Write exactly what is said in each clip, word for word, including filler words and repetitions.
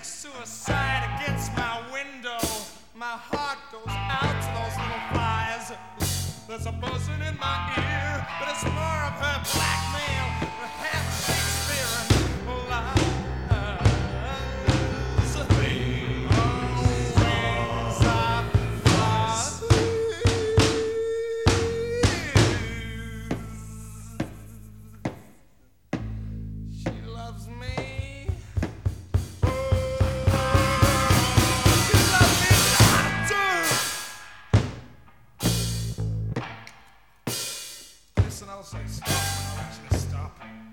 suicide against my window. My heart goes out to those little flies. There's a buzzing in my ear, but it's more of her blackmail, her half Shakespearean lies. And I'll say stop, and I'll actually stop.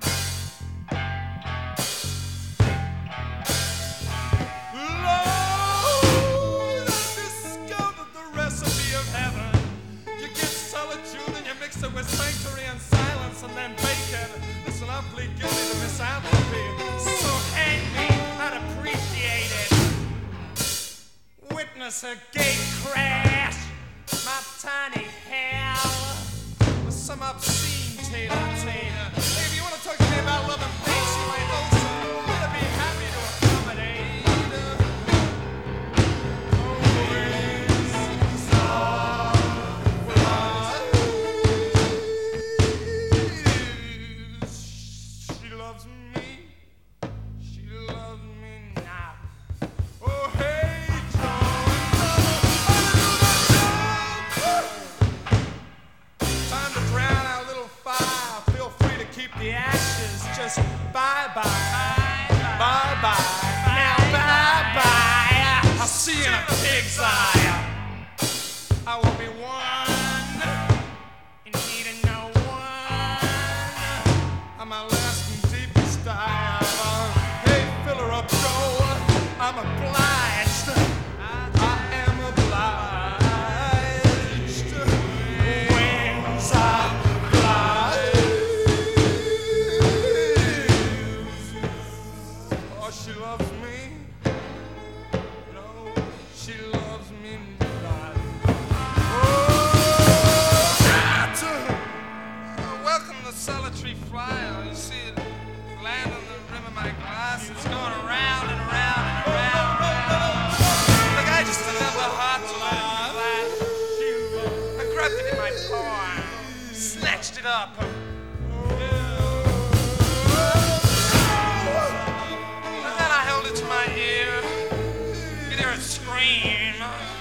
Lord, I discovered the recipe of heaven. You get solitude and you mix it with sanctuary and silence and then bacon. Listen, I plead guilty to misanthropy. So hang me, I'd appreciate it. Witness a gate crash, my tiny hell. Some obscene tater-tater. Hey, if you want to talk to me about love and peace, you might know some. I'd be happy to accommodate. Always she loves me. She loves me now. Oh, hey, John. Time to drown our little fire. Feel free to keep the ashes. Just bye-bye. Bye-bye. Now bye-bye. I'll see you in a pig's eye. I will be one in need of no one. I'm my last and deepest dive. Hey, fill her up, Joe. I'm obliged. I am obliged. Wings are she loves me. No, she loves me not. Oh, welcome the solitary flyer. You see it land on the rim of my glass. It's going around and around and around. Look, I just didn't have the heart to let it flash. I grabbed it in my paw, snatched it up. To my ear, you hear it scream.